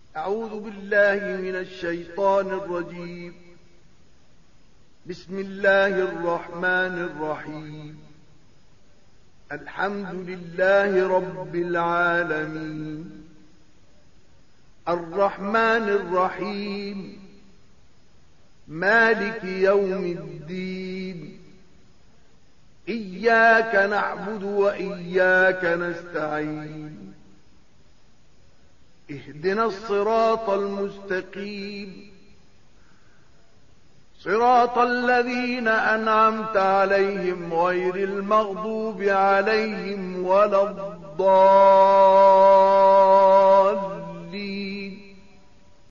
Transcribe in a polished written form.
أعوذ بالله من الشيطان الرجيم. بسم الله الرحمن الرحيم. الحمد لله رب العالمين، الرحمن الرحيم، مالك يوم الدين، إياك نعبد وإياك نستعين، اهدنا الصراط المستقيم، صراط الذين أنعمت عليهم غير المغضوب عليهم ولا الضالين.